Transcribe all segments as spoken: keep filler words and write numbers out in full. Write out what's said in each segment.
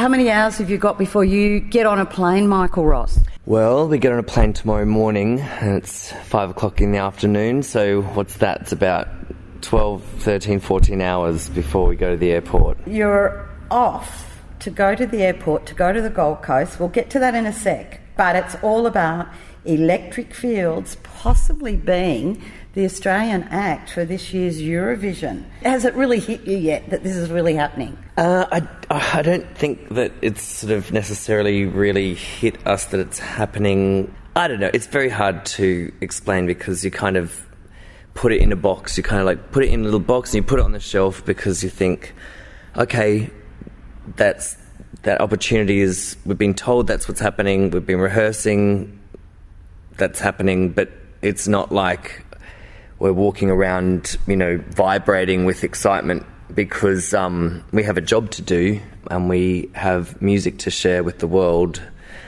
how many hours have you got before you get on a plane, Michael Ross? Well, we get on a plane tomorrow morning, and it's five o'clock in the afternoon, so what's that? It's about twelve, thirteen, fourteen hours before we go to the airport. You're off to go to the airport, to go to the Gold Coast. We'll get to that in a sec, but it's all about Electric Fields possibly being the Australian act for this year's Eurovision. Has it really hit you yet that this is really happening? Uh, I, I don't think that it's sort of necessarily really hit us that it's happening. I don't know. It's very hard to explain because you kind of put it in a box. You kind of like put it in a little box and you put it on the shelf because you think, okay, that's that opportunity is, we've been told that's what's happening. We've been rehearsing, that's happening, but it's not like we're walking around, you know, vibrating with excitement because um, we have a job to do and we have music to share with the world,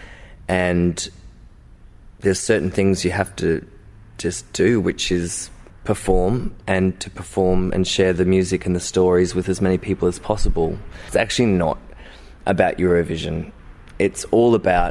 and there's certain things you have to just do, which is perform, and to perform and share the music and the stories with as many people as possible. It's actually not about Eurovision. It's all about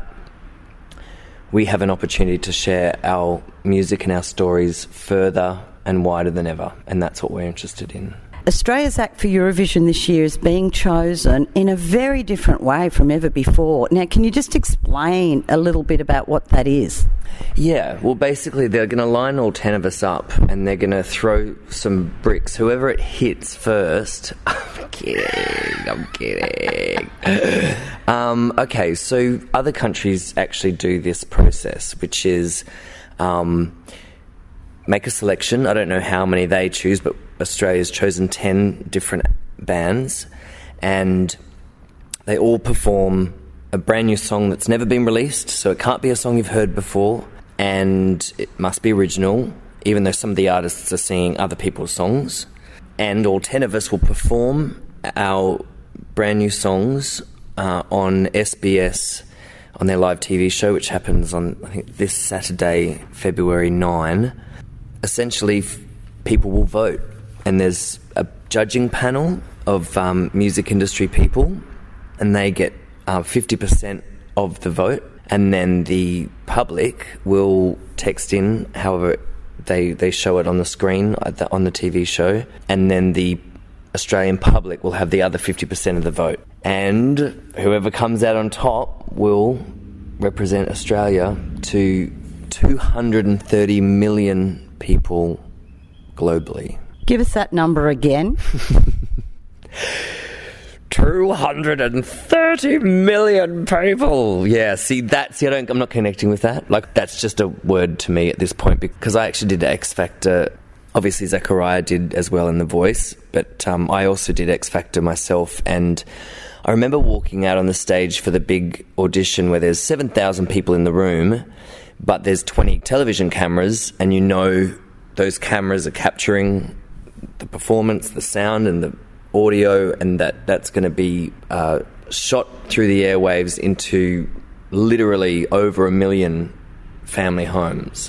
we have an opportunity to share our music and our stories further and wider than ever, and that's what we're interested in. Australia's act for Eurovision this year is being chosen in a very different way from ever before. Now, can you just explain a little bit about what that is? Yeah, well, basically they're going to line all ten of us up and they're going to throw some bricks. Whoever it hits first... I'm kidding, I'm kidding. um, okay, so other countries actually do this process, which is um, make a selection. I don't know how many they choose, but Australia's chosen ten different bands, and they all perform a brand new song that's never been released, so it can't be a song you've heard before, and it must be original, even though some of the artists are singing other people's songs. And all ten of us will perform our brand new songs uh, on S B S, on their live T V show, which happens on, I think, this Saturday, February ninth. Essentially, f- people will vote, and there's a judging panel of um, music industry people, and they get uh, fifty percent of the vote, and then the public will text in however they, they show it on the screen at the, on the T V show, and then the Australian public will have the other fifty percent of the vote. And whoever comes out on top will represent Australia to two hundred thirty million people globally. Give us that number again. two hundred thirty million people. Yeah, see, that's, I don't, I'm not connecting with that. Like, that's just a word to me at this point, because I actually did X Factor. Obviously, Zachariah did as well in The Voice, but um, I also did X Factor myself, and I remember walking out on the stage for the big audition where there's seven thousand people in the room, but there's twenty television cameras, and you know those cameras are capturing the performance, the sound and the audio, and that that's going to be uh, shot through the airwaves into literally over a million family homes.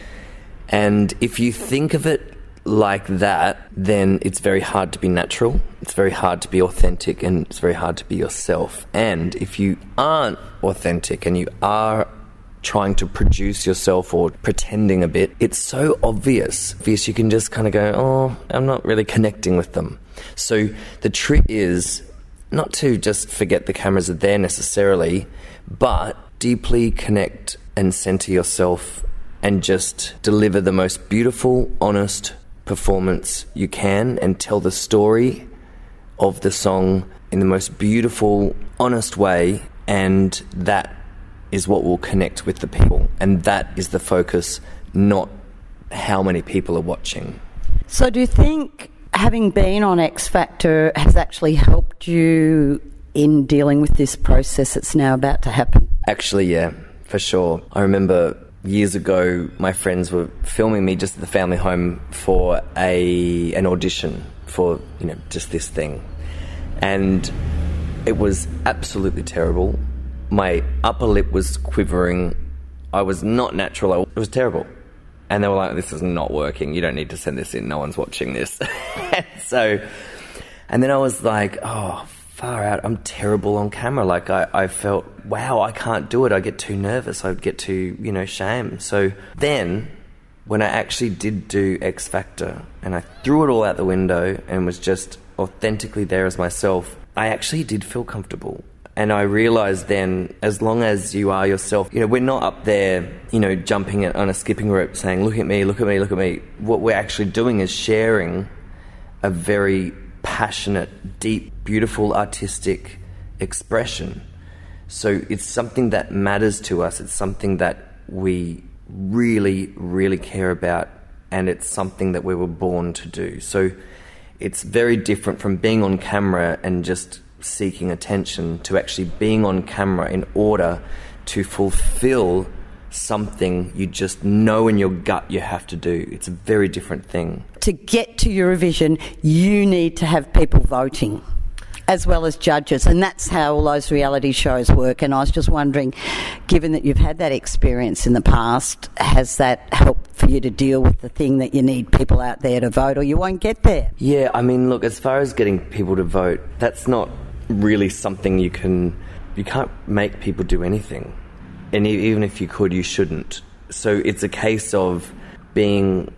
And if you think of it like that, then it's very hard to be natural, it's very hard to be authentic, and it's very hard to be yourself. And if you aren't authentic and you are trying to produce yourself or pretending a bit, it's so obvious. Obvious, you can just kind of go, oh, I'm not really connecting with them. So the trick is not to just forget the cameras are there necessarily, but deeply connect and center yourself and just deliver the most beautiful, honest performance you can, and tell the story of the song in the most beautiful, honest way, and that is what will connect with the people, and that is the focus, not how many people are watching. So do you think having been on X Factor has actually helped you in dealing with this process that's now about to happen? Actually, yeah, for sure. I remember years ago my friends were filming me just at the family home for a an audition for, you know, just this thing, and it was absolutely terrible. My upper lip was quivering. I was not natural. It was terrible. And they were like, this is not working. You don't need to send this in. No one's watching this. and so, and then I was like, oh, far out, I'm terrible on camera. Like, I, I felt, wow, I can't do it. I get too nervous. I'd get too, you know, shame. So then, when I actually did do X Factor, and I threw it all out the window and was just authentically there as myself, I actually did feel comfortable. And I realised then, as long as you are yourself, you know, we're not up there, you know, jumping on a skipping rope saying, look at me, look at me, look at me. What we're actually doing is sharing a very passionate, deep, beautiful, artistic expression. So it's something that matters to us. It's something that we really, really care about, and it's something that we were born to do. So it's very different from being on camera and just seeking attention to actually being on camera in order to fulfill something you just know in your gut you have to do. It's a very different thing. To get to Eurovision, you need to have people voting as well as judges, and that's how all those reality shows work. And I was just wondering, given that you've had that experience in the past, has that helped for you to deal with the thing that you need people out there to vote, or you won't get there? Yeah, I mean, look, as far as getting people to vote, that's not really something you can... You can't make people do anything. And even if you could, you shouldn't. So it's a case of being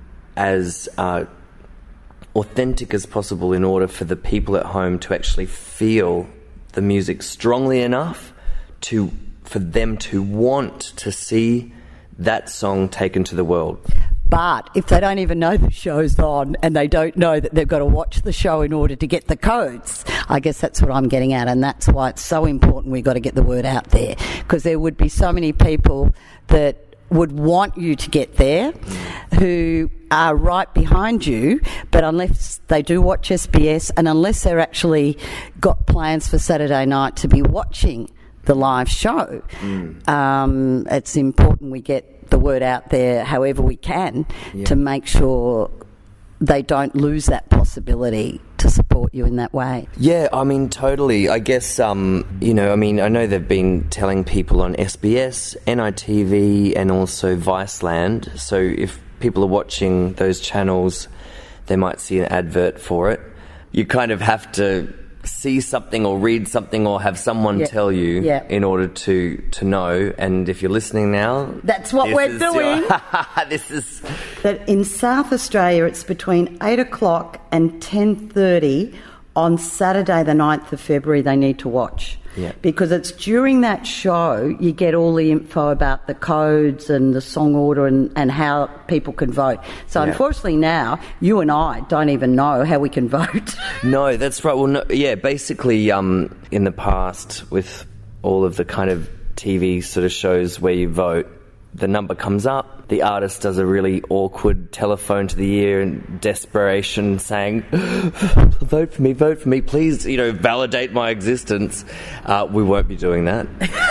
as uh, authentic as possible in order for the people at home to actually feel the music strongly enough to for them to want to see that song taken to the world. But if they don't even know the show's on and they don't know that they've got to watch the show in order to get the codes, I guess that's what I'm getting at, and that's why it's so important we've got to get the word out there, because there would be so many people that would want you to get there who are right behind you, but unless they do watch S B S and unless they're actually got plans for Saturday night to be watching the live show, mm. um, it's important we get the word out there however we can yeah. to make sure they don't lose that possibility to support you in that way. Yeah, I mean, totally. I guess, um, you know, I mean, I know they've been telling people on S B S, N I T V and also Viceland, so if people are watching those channels, they might see an advert for it. You kind of have to see something or read something or have someone yeah. tell you yeah. in order to to know. And if you're listening now, that's what we're doing. Your, this is that in South Australia it's between eight o'clock and ten thirty on Saturday the ninth of February they need to watch. Yeah. Because it's during that show you get all the info about the codes and the song order and, and how people can vote. So yeah. unfortunately now, you and I don't even know how we can vote. No, that's right. Well, no, yeah, basically um, in the past with all of the kind of T V sort of shows where you vote, the number comes up, the artist does a really awkward telephone to the ear in desperation saying, vote for me, vote for me, please, you know, validate my existence. Uh, we won't be doing that.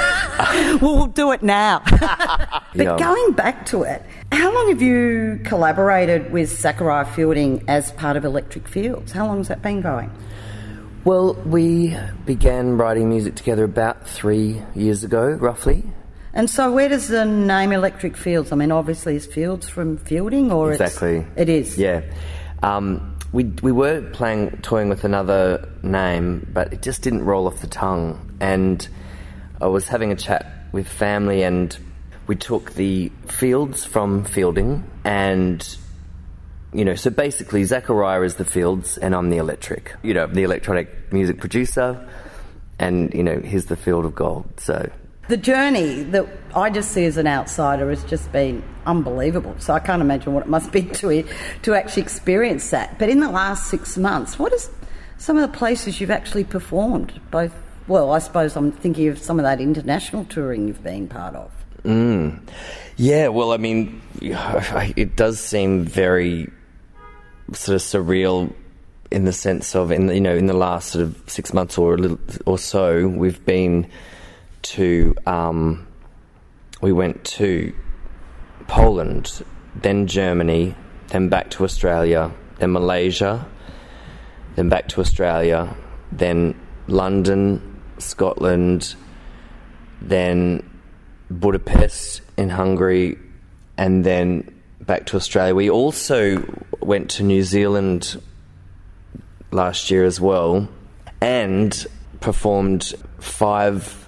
Well, we'll do it now. But yeah. going back to it, how long have you collaborated with Zachariah Fielding as part of Electric Fields? How long has that been going? Well, we began writing music together about three years ago, roughly. And so where does the name Electric Fields? I mean, obviously is Fields from Fielding, or exactly. It's, it is? Yeah. Um, we we were playing, toying with another name, but it just didn't roll off the tongue. And I was having a chat with family, and we took the Fields from Fielding, and, you know, so basically Zachariah is the Fields and I'm the Electric. You know, the electronic music producer, and, you know, here's the Field of Gold, so... The journey that I just see as an outsider has just been unbelievable. So I can't imagine what it must be to to actually experience that. But in the last six months, what is some of the places you've actually performed? Both, well, I suppose I'm thinking of some of that international touring you've been part of. Mm. Yeah, well, I mean, it does seem very sort of surreal in the sense of, in the, you know, in the last sort of six months or a little or so, we've been to um, we went to Poland, then Germany, then back to Australia, then Malaysia, then back to Australia, then London, Scotland, then Budapest in Hungary, and then back to Australia. We also went to New Zealand last year as well, and performed five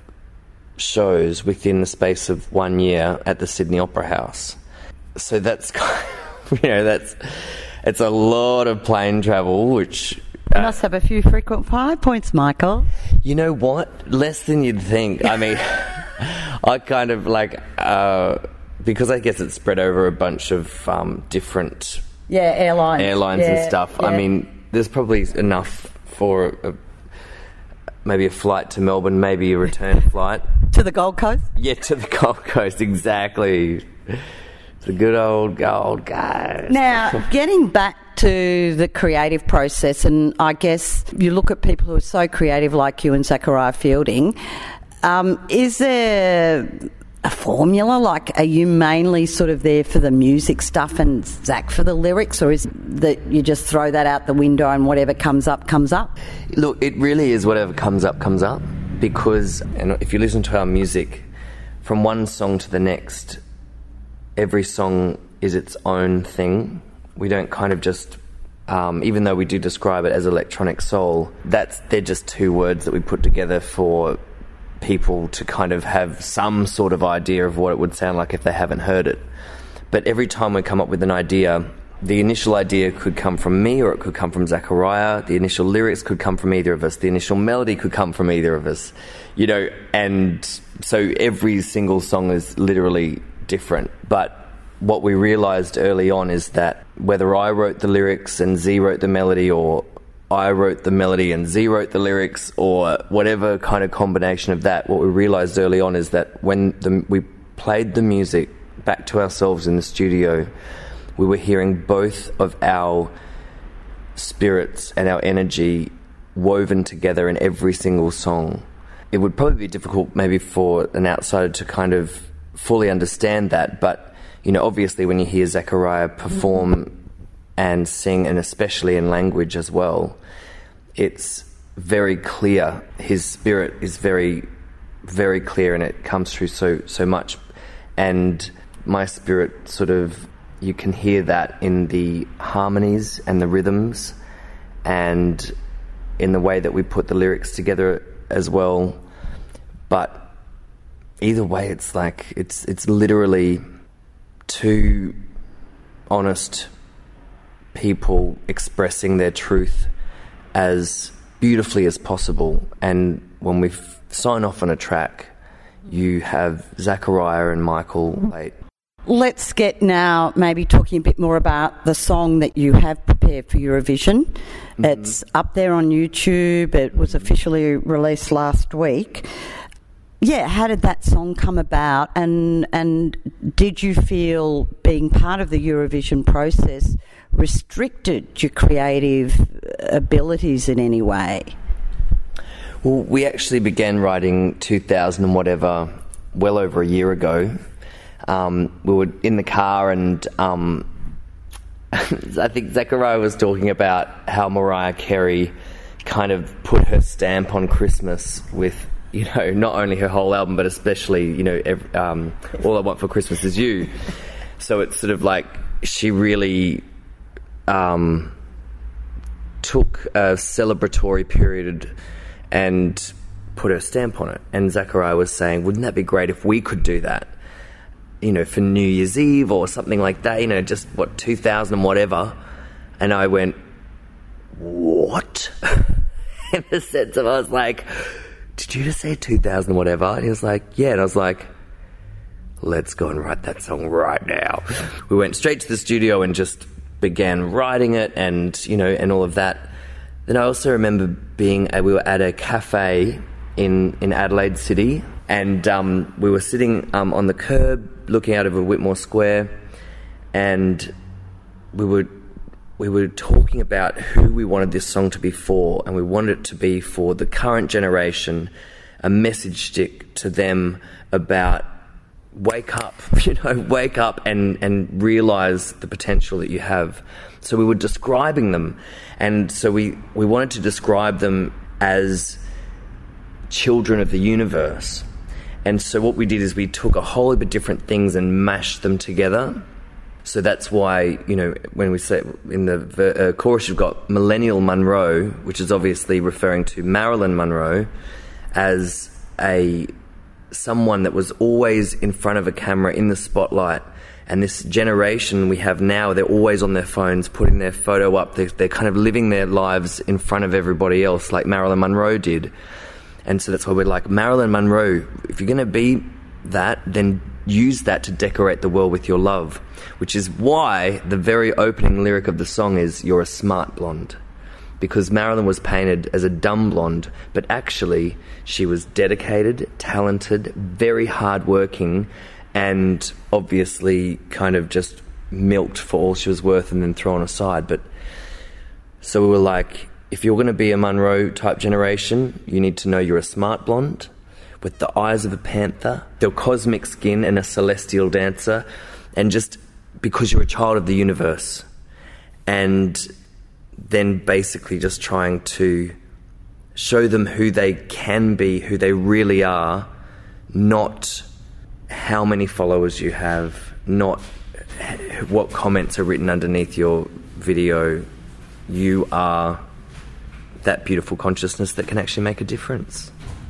shows within the space of one year at the Sydney Opera House. So that's kind of, you know, that's it's a lot of plane travel, which you must have a few frequent flyer points, Michael. You know what? Less than you'd think. I mean, I kind of like, uh, because I guess it's spread over a bunch of um, different yeah airlines, airlines yeah, and stuff. Yeah. I mean, there's probably enough for a, maybe a flight to Melbourne, maybe a return flight. To the Gold Coast? Yeah, to the Gold Coast, exactly. The good old Gold Coast. Now, getting back to the creative process, and I guess you look at people who are so creative like you and Zachariah Fielding, um, is there a formula? Like, are you mainly sort of there for the music stuff and Zach for the lyrics, or is it that you just throw that out the window and whatever comes up, comes up? Look, it really is whatever comes up, comes up, because and if you listen to our music, from one song to the next, every song is its own thing. We don't kind of just, um, even though we do describe it as electronic soul, that's they're just two words that we put together for people to kind of have some sort of idea of what it would sound like if they haven't heard it. But every time we come up with an idea, the initial idea could come from me or it could come from Zachariah. The initial lyrics could come from either of us. The initial melody could come from either of us. You know, and so every single song is literally different. But what we realised early on is that whether I wrote the lyrics and Z wrote the melody, or I wrote the melody and Z wrote the lyrics, or whatever kind of combination of that, what we realised early on is that when the, we played the music back to ourselves in the studio, we were hearing both of our spirits and our energy woven together in every single song. It would probably be difficult maybe for an outsider to kind of fully understand that, but you know, obviously when you hear Zachariah perform and sing, and especially in language as well, it's very clear. His spirit is very, very clear, and it comes through so so much. And my spirit sort of, you can hear that in the harmonies and the rhythms, and in the way that we put the lyrics together as well. But either way, it's like it's it's literally two honest people expressing their truth as beautifully as possible. And when we f- sign off on a track, you have Zachariah and Michael play. Let's get now maybe talking a bit more about the song that you have prepared for Eurovision. Mm-hmm. It's up there on YouTube. It was officially released last week. Yeah, how did that song come about, and and did you feel being part of the Eurovision process restricted your creative abilities in any way? Well, we actually began writing two thousand and whatever, well over a year ago. Um, we were in the car, and um, I think Zachariah was talking about how Mariah Carey kind of put her stamp on Christmas with, you know, not only her whole album, but especially, you know, every, um, All I Want for Christmas Is You. So it's sort of like she really um, took a celebratory period and put her stamp on it. And Zachariah was saying, wouldn't that be great if we could do that? You know, for New Year's Eve or something like that, you know, just, what, two thousand and whatever. And I went, what? In the sense of, I was like, did you just say two thousand whatever? And he was like, yeah. And I was like, let's go and write that song right now. We went straight to the studio and just began writing it, and, you know, and all of that. Then I also remember being, uh, we were at a cafe in, in Adelaide City, and um, we were sitting um, on the curb looking out over Whitmore Square, and we were we were talking about who we wanted this song to be for, and we wanted it to be for the current generation, a message stick to them about wake up, you know, wake up and, and realise the potential that you have. So we were describing them, and so we, we wanted to describe them as children of the universe. And so what we did is we took a whole heap of different things and mashed them together. So that's why, you know, when we say in the ver- uh, chorus you've got Millennial Monroe, which is obviously referring to Marilyn Monroe as a someone that was always in front of a camera in the spotlight. And this generation we have now, they're always on their phones, putting their photo up. They're, they're kind of living their lives in front of everybody else, like Marilyn Monroe did. And so that's why we're like, Marilyn Monroe, if you're going to be that, then use that to decorate the world with your love. Which is why the very opening lyric of the song is, you're a smart blonde. Because Marilyn was painted as a dumb blonde, but actually she was dedicated, talented, very hardworking, and obviously kind of just milked for all she was worth and then thrown aside. But so we were like, if you're going to be a Monroe type generation, you need to know you're a smart blonde with the eyes of a panther, the cosmic skin and a celestial dancer, and just because you're a child of the universe. And then basically just trying to show them who they can be, who they really are, not how many followers you have, not what comments are written underneath your video. You are that beautiful consciousness that can actually make a difference.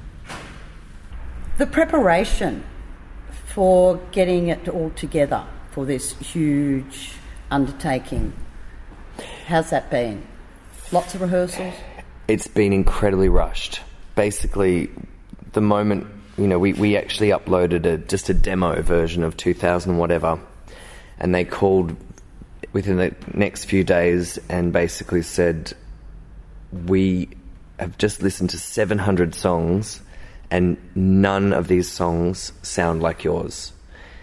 The preparation for getting it all together for this huge undertaking, how's that been? Lots of rehearsals? It's been incredibly rushed. Basically, the moment, you know, we, we actually uploaded a, just a demo version of two thousand whatever, and they called within the next few days and basically said, we have just listened to seven hundred songs and none of these songs sound like yours.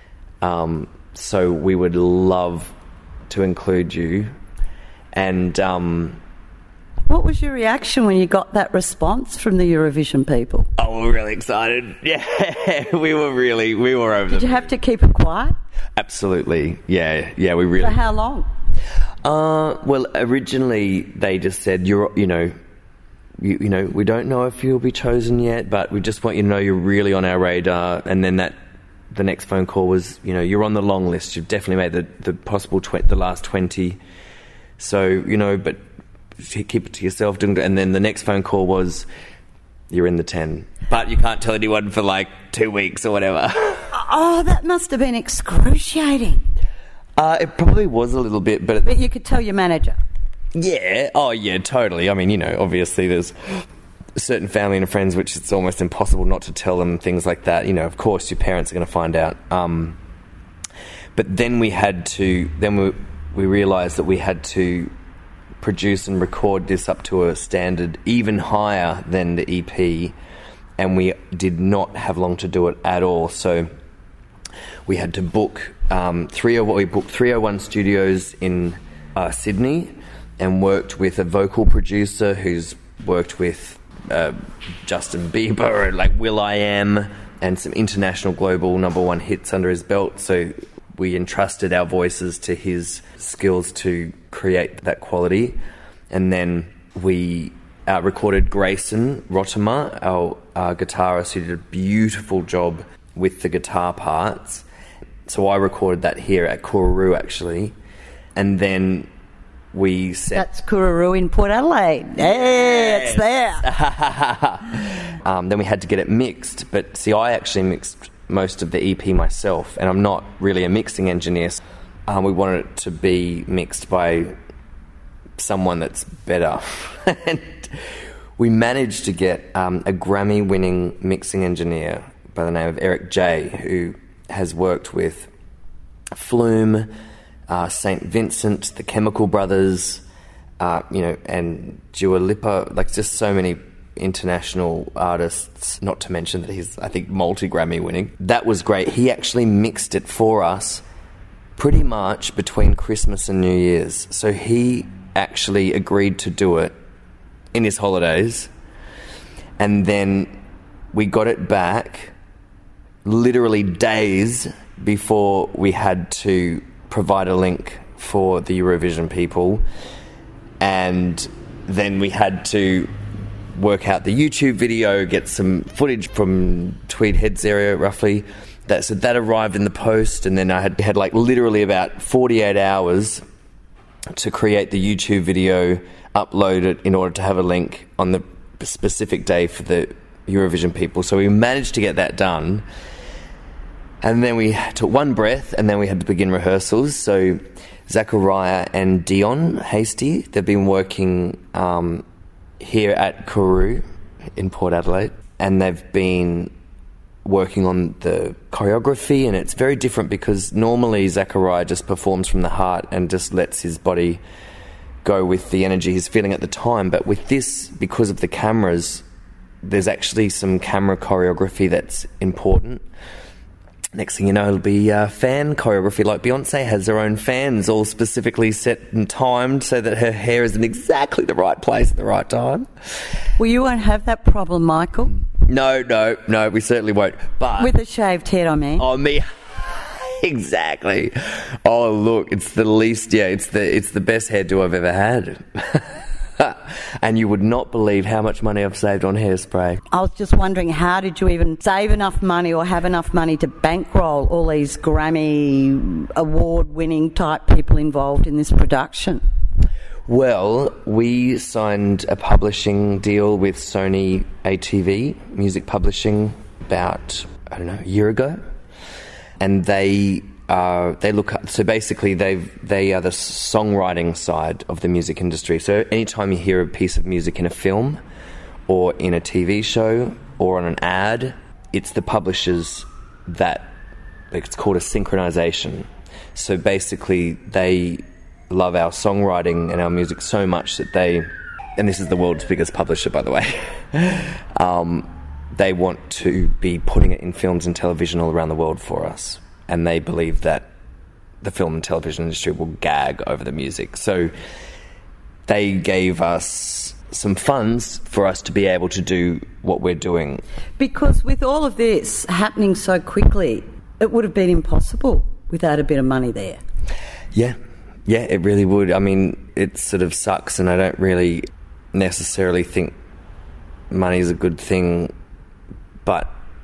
Um, so we would love to include you. And um, what was your reaction when you got that response from the Eurovision people? Oh, we were really excited. Yeah, we were really, we were over. Did you have to keep it quiet? Absolutely. Yeah, yeah, we really. For how long? Uh, well, originally they just said, you're, you know, you, you know, we don't know if you'll be chosen yet, but we just want you to know you're really on our radar. And then that, the next phone call was, you know, you're on the long list. You've definitely made the, the possible tw- the last twenty. So, you know, but keep it to yourself. And then the next phone call was, you're in the ten. But you can't tell anyone for like two weeks or whatever. Oh, that must have been excruciating. Uh, it probably was a little bit, but... But you could tell your manager. Yeah. Oh, yeah, totally. I mean, you know, obviously there's certain family and friends which it's almost impossible not to tell them things like that. You know, of course, your parents are going to find out. Um, but then we had to... Then we, we realised that we had to produce and record this up to a standard even higher than the E P, and we did not have long to do it at all. So we had to book um, three oh we booked three oh one Studios in uh, Sydney, and worked with a vocal producer who's worked with uh, Justin Bieber and like will.i.am and some international global number one hits under his belt. So we entrusted our voices to his skills to create that quality. And then we uh, recorded Grayson Rottimer, our uh, guitarist, who did a beautiful job with the guitar parts. So I recorded that here at Kururu, actually. And then we set... That's Kururu in Port Adelaide. Hey, it's there. um, then we had to get it mixed. But see, I actually mixed most of the E P myself, and I'm not really a mixing engineer. Um, we wanted it to be mixed by someone that's better. And we managed to get um, a Grammy-winning mixing engineer by the name of Eric J, who has worked with Flume, uh, Saint Vincent, the Chemical Brothers, uh, you know, and Dua Lipa, like just so many international artists, not to mention that he's, I think, multi-Grammy winning. That was great. He actually mixed it for us pretty much between Christmas and New Year's. So he actually agreed to do it in his holidays, and then we got it back literally days before we had to provide a link for the Eurovision people, and then we had to work out the YouTube video, get some footage from Tweed Heads area roughly, that so that arrived in the post, and then I had had like literally about forty-eight hours to create the YouTube video, upload it in order to have a link on the specific day for the Eurovision people. So we managed to get that done. And then we took one breath, and then we had to begin rehearsals. So Zachariah and Dion Hasty, they've been working um, here at Kourou in Port Adelaide, and they've been working on the choreography, and it's very different because normally Zachariah just performs from the heart and just lets his body go with the energy he's feeling at the time. But with this, because of the cameras, there's actually some camera choreography that's important. Next thing you know, it'll be uh, fan choreography, like Beyonce has her own fans all specifically set and timed so that her hair is in exactly the right place at the right time. Well, you won't have that problem, Michael. No, no, no, we certainly won't. But with a shaved head, I mean. Oh, me. Exactly. Oh, look, it's the least, yeah, it's the it's the best hairdo I've ever had. And you would not believe how much money I've saved on hairspray. I was just wondering, how did you even save enough money or have enough money to bankroll all these Grammy award-winning type people involved in this production? Well, we signed a publishing deal with Sony A T V Music Publishing about, I don't know, a year ago. And they uh, they look up, so basically they've they are the songwriting side of the music industry. So anytime you hear a piece of music in a film or in a T V show or on an ad, it's the publishers that, it's called a synchronization. So basically they love our songwriting and our music so much that they, and this is the world's biggest publisher, by the way, um, they want to be putting it in films and television all around the world for us. And they believe that the film and television industry will gag over the music. So they gave us some funds for us to be able to do what we're doing. Because with all of this happening so quickly, it would have been impossible without a bit of money there. Yeah, yeah, it really would. I mean, it sort of sucks, and I don't really necessarily think money is a good thing, but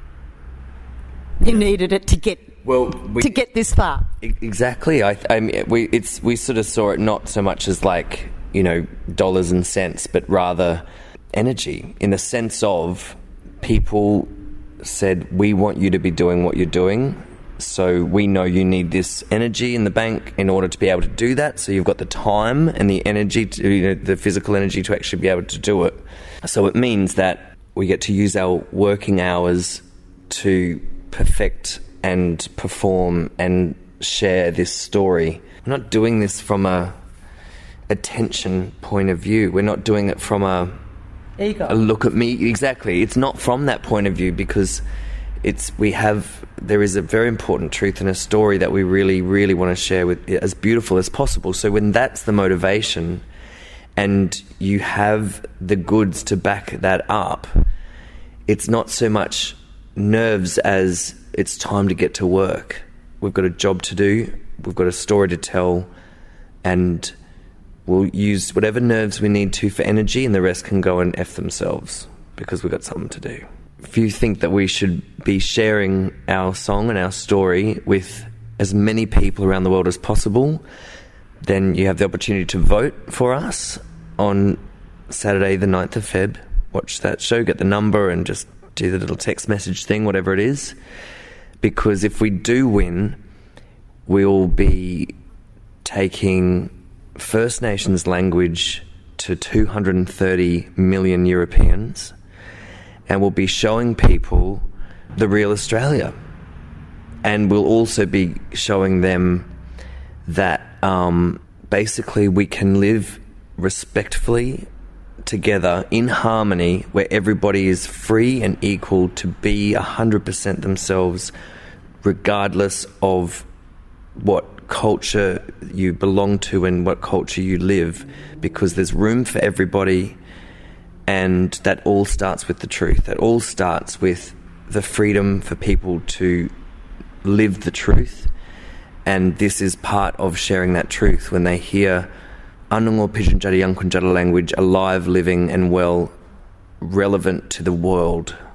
you needed it to get well we, to get this far. Exactly. I, I mean, we it's we sort of saw it not so much as like, you know, dollars and cents, but rather energy, in the sense of people said, we want you to be doing what you're doing. So we know you need this energy in the bank in order to be able to do that. So you've got the time and the energy, to, you know, the physical energy to actually be able to do it. So it means that we get to use our working hours to perfect and perform and share this story. We're not doing this from a attention point of view. We're not doing it from a ego. A look at me. Exactly. It's not from that point of view, because it's we have there is a very important truth and a story that we really, really want to share with as beautiful as possible. So when that's the motivation and you have the goods to back that up, it's not so much nerves as it's time to get to work. We've got a job to do, we've got a story to tell, and we'll use whatever nerves we need to for energy, and the rest can go and F themselves, because we've got something to do. If you think that we should be sharing our song and our story with as many people around the world as possible, then you have the opportunity to vote for us on Saturday the ninth of February. Watch that show, get the number, and just do the little text message thing, whatever it is. Because if we do win, we'll be taking First Nations language to two hundred thirty million Europeans, and we'll be showing people the real Australia. And we'll also be showing them that um, basically we can live respectfully together in harmony, where everybody is free and equal to be one hundred percent themselves, regardless of what culture you belong to and what culture you live, because there's room for everybody. And that all starts with the truth. That all starts with the freedom for people to live the truth. And this is part of sharing that truth, when they hear Anungo Pidginjari Yankunytjatjara language alive, living and well, relevant to the world.